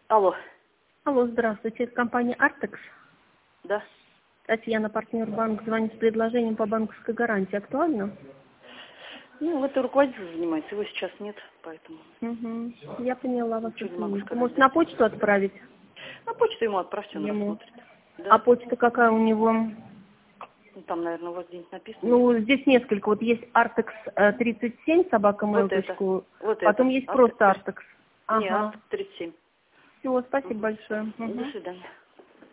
Алло. Алло, здравствуйте. Это компания «Артекс». Да. Татьяна, партнер банк, звонит с предложением по банковской гарантии. Актуально? Ну, это руководитель занимается, его сейчас нет, поэтому Угу. Я поняла вас. ничего не могу сказать. Может, Да. на почту отправить? На почту ему отправьте, он Ему. рассмотрит. Да. А почта какая у него? Ну, там, наверное, у вас где-нибудь написано. Ну, здесь несколько. Вот есть Артекс 37, Вот это. собака.mail.ru. Вот Потом это. есть просто Артекс. Не, Ага. Артекс 37. Всего, спасибо Угу. большое. До свидания.